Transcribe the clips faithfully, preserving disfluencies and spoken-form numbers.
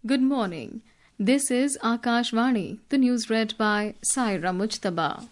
Good morning. This is Akashvani. The news read by Saira Mujtaba.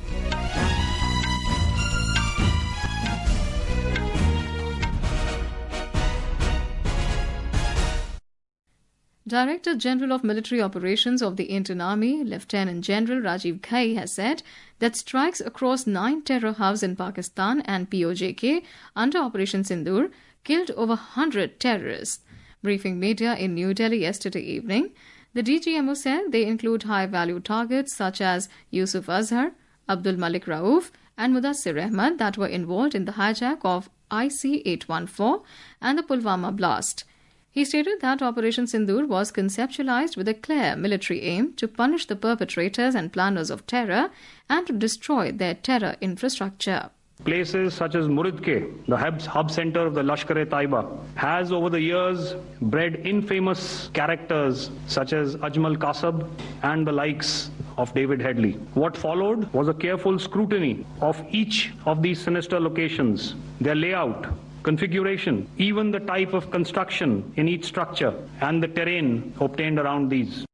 Director General of Military Operations of the Indian Army, Lieutenant General Rajiv Ghai, has said that strikes across nine terror hubs in Pakistan and P O J K under Operation Sindoor killed over one hundred terrorists. Briefing media in New Delhi yesterday evening, the D G M O said they include high-value targets such as Yusuf Azhar, Abdul Malik Rauf and Mudassir Ahmad that were involved in the hijack of I C eight one four and the Pulwama blast. He stated that Operation Sindoor was conceptualized with a clear military aim to punish the perpetrators and planners of terror and to destroy their terror infrastructure. Places such as Muridke, the hub center of the Lashkar-e-Taiba, has over the years bred infamous characters such as Ajmal Kasab and the likes of David Headley. What followed was a careful scrutiny of each of these sinister locations, their layout, configuration, even the type of construction in each structure and the terrain obtained around these.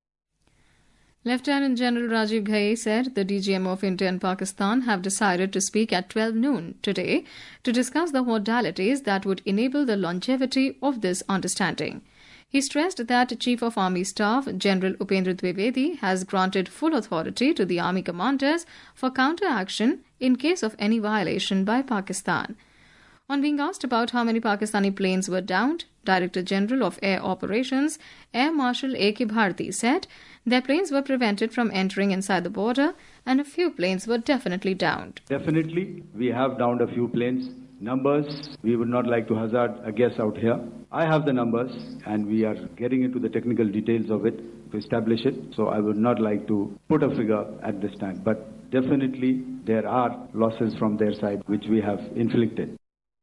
Lieutenant General Rajiv Ghai said the D G M O of India and Pakistan have decided to speak at twelve noon today to discuss the modalities that would enable the longevity of this understanding. He stressed that Chief of Army Staff General Upendra Dwivedi has granted full authority to the army commanders for counter-action in case of any violation by Pakistan. On being asked about how many Pakistani planes were downed, Director General of Air Operations, Air Marshal A K Bharti, said their planes were prevented from entering inside the border and a few planes were definitely downed. Definitely, we have downed a few planes. Numbers, we would not like to hazard a guess out here. I have the numbers and we are getting into the technical details of it to establish it. So I would not like to put a figure at this time. But definitely there are losses from their side which we have inflicted.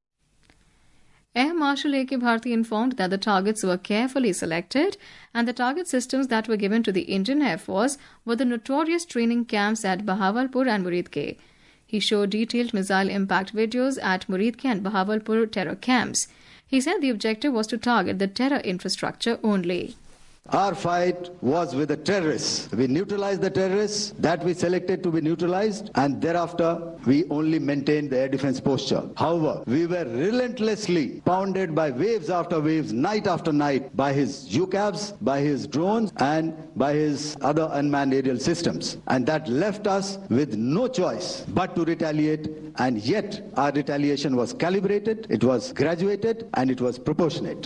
Air Marshal A K Bharti informed that the targets were carefully selected and the target systems that were given to the Indian Air Force were the notorious training camps at Bahawalpur and Muridke. He showed detailed missile impact videos at Muridke and Bahawalpur terror camps. He said the objective was to target the terror infrastructure only. Our fight was with the terrorists. We neutralized the terrorists that we selected to be neutralized, and thereafter we only maintained the air defense posture. However, we were relentlessly pounded by waves after waves, night after night, by his U CAVs, by his drones and by his other unmanned aerial systems. And that left us with no choice but to retaliate, and yet our retaliation was calibrated, it was graduated and it was proportionate.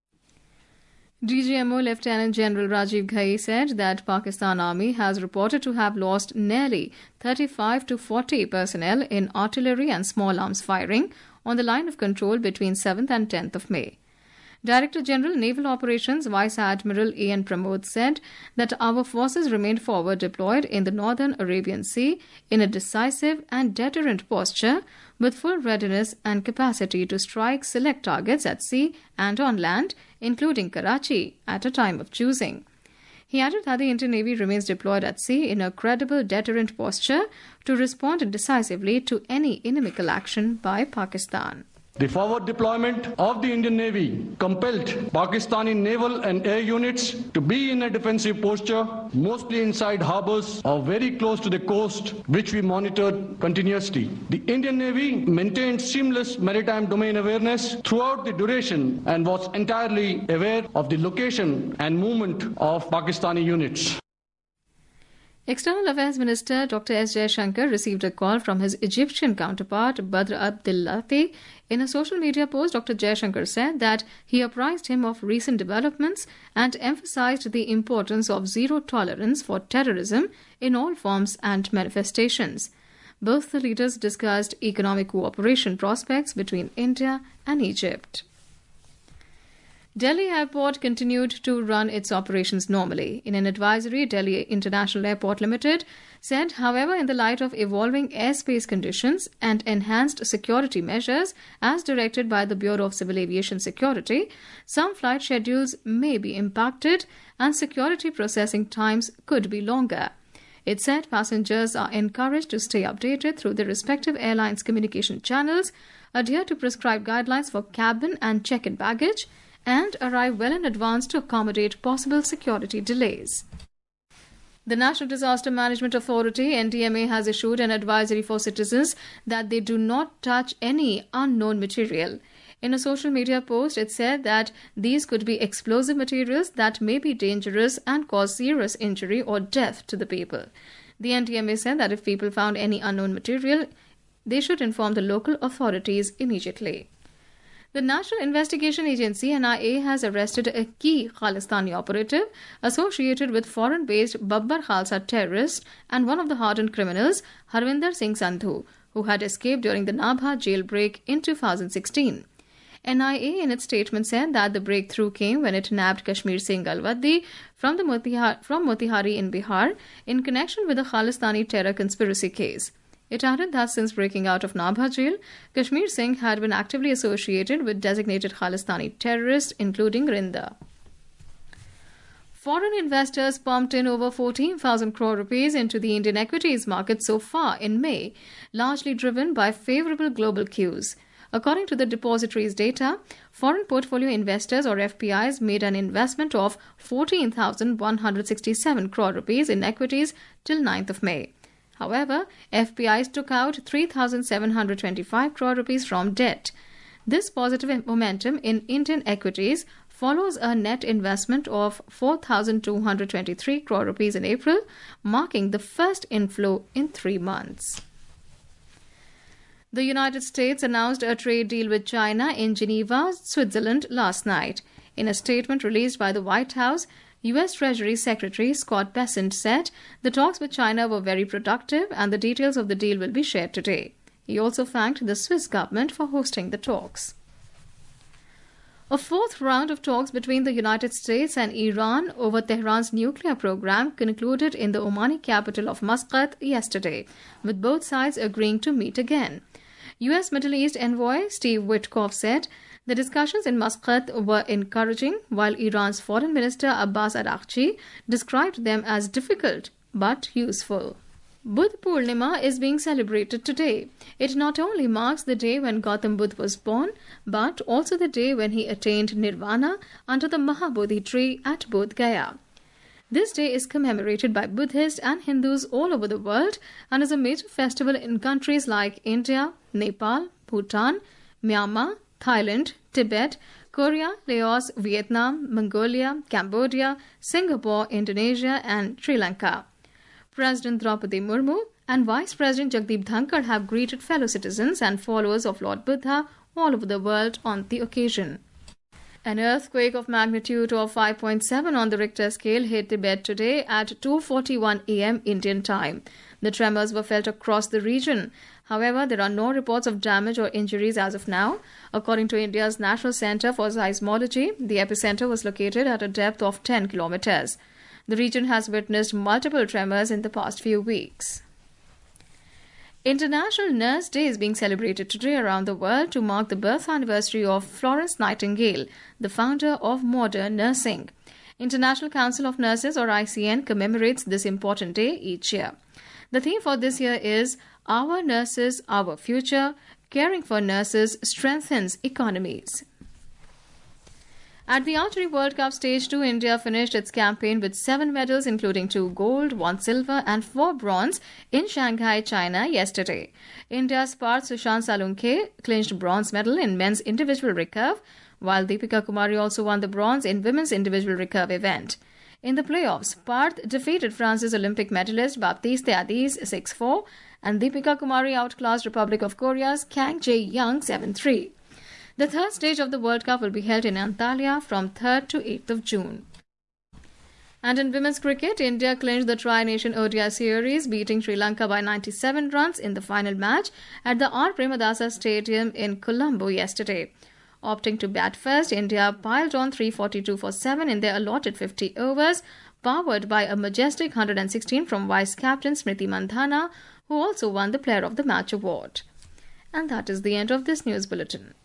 D G M O Lieutenant General Rajiv Ghai said that Pakistan Army has reported to have lost nearly thirty-five to forty personnel in artillery and small arms firing on the line of control between seventh and tenth of May. Director General Naval Operations Vice Admiral E N Pramod said that our forces remained forward deployed in the northern Arabian Sea in a decisive and deterrent posture with full readiness and capacity to strike select targets at sea and on land, including Karachi, at a time of choosing. He added that the Indian Navy remains deployed at sea in a credible deterrent posture to respond decisively to any inimical action by Pakistan. The forward deployment of the Indian Navy compelled Pakistani naval and air units to be in a defensive posture, mostly inside harbors or very close to the coast, which we monitored continuously. The Indian Navy maintained seamless maritime domain awareness throughout the duration and was entirely aware of the location and movement of Pakistani units. External Affairs Minister Doctor S Jaishankar received a call from his Egyptian counterpart Badr Abdellati. In a social media post, Doctor Jaishankar said that he apprised him of recent developments and emphasized the importance of zero tolerance for terrorism in all forms and manifestations. Both the leaders discussed economic cooperation prospects between India and Egypt. Delhi Airport continued to run its operations normally. In an advisory, Delhi International Airport Limited said, however, in the light of evolving airspace conditions and enhanced security measures as directed by the Bureau of Civil Aviation Security, some flight schedules may be impacted and security processing times could be longer. It said passengers are encouraged to stay updated through the respective airlines' communication channels, adhere to prescribed guidelines for cabin and check-in baggage, and arrive well in advance to accommodate possible security delays. The National Disaster Management Authority, N D M A, has issued an advisory for citizens that they do not touch any unknown material. In a social media post, it said that these could be explosive materials that may be dangerous and cause serious injury or death to the people. The N D M A said that if people found any unknown material, they should inform the local authorities immediately. The National Investigation Agency, N I A, has arrested a key Khalistani operative associated with foreign-based Babbar Khalsa terrorists and one of the hardened criminals, Harvinder Singh Sandhu, who had escaped during the Nabha jailbreak in two thousand sixteen. N I A in its statement said that the breakthrough came when it nabbed Kashmir Singh Alwadi from, the Motihar, from Motihari in Bihar in connection with the Khalistani terror conspiracy case. It added that since breaking out of Nabha jail, Kashmir Singh had been actively associated with designated Khalistani terrorists, including Rinda. Foreign investors pumped in over fourteen thousand crore rupees into the Indian equities market so far in May, largely driven by favorable global cues. According to the depository's data, foreign portfolio investors or F P Is made an investment of fourteen thousand one hundred sixty-seven crore rupees in equities till ninth of May. However, F P Is took out three thousand seven hundred twenty-five crore rupees from debt. This positive momentum in Indian equities follows a net investment of four thousand two hundred twenty-three crore rupees in April, marking the first inflow in three months. The United States announced a trade deal with China in Geneva, Switzerland last night. In a statement released by the White House, U S Treasury Secretary Scott Bessent said the talks with China were very productive and the details of the deal will be shared today. He also thanked the Swiss government for hosting the talks. A fourth round of talks between the United States and Iran over Tehran's nuclear program concluded in the Omani capital of Muscat yesterday, with both sides agreeing to meet again. U S Middle East envoy Steve Witkoff said the discussions in Muscat were encouraging, while Iran's Foreign Minister Abbas Araghchi described them as difficult but useful. Buddha Purnima is being celebrated today. It not only marks the day when Gautam Buddha was born, but also the day when he attained nirvana under the Mahabodhi tree at Bodh Gaya. This day is commemorated by Buddhists and Hindus all over the world and is a major festival in countries like India, Nepal, Bhutan, Myanmar, Thailand, Tibet, Korea, Laos, Vietnam, Mongolia, Cambodia, Singapore, Indonesia, and Sri Lanka. President Draupadi Murmu and Vice President Jagdeep Dhankar have greeted fellow citizens and followers of Lord Buddha all over the world on the occasion. An earthquake of magnitude of five point seven on the Richter scale hit Tibet today at two forty-one a m Indian time. The tremors were felt across the region. However, there are no reports of damage or injuries as of now. According to India's National Centre for Seismology, the epicenter was located at a depth of ten kilometers. The region has witnessed multiple tremors in the past few weeks. International Nurse Day is being celebrated today around the world to mark the birth anniversary of Florence Nightingale, the founder of modern nursing. International Council of Nurses, or I C N, commemorates this important day each year. The theme for this year is Our Nurses, Our Future. Caring for Nurses Strengthens Economies. At the Archery World Cup Stage two, India finished its campaign with seven medals, including two gold, one silver and four bronze in Shanghai, China yesterday. India's Parth Sushant Salunke clinched bronze medal in men's individual recurve, while Deepika Kumari also won the bronze in women's individual recurve event. In the playoffs, Parth defeated France's Olympic medalist Baptiste Adiz six four and Deepika Kumari outclassed Republic of Korea's Kang Jae-young seven three. The third stage of the World Cup will be held in Antalya from third to eighth of June. And in women's cricket, India clinched the Tri-Nation O D I series, beating Sri Lanka by ninety-seven runs in the final match at the R. Premadasa Stadium in Colombo yesterday. Opting to bat first, India piled on three forty-two for seven in their allotted fifty overs, powered by a majestic one hundred sixteen from vice-captain Smriti Mandhana, who also won the Player of the Match award. And that is the end of this news bulletin.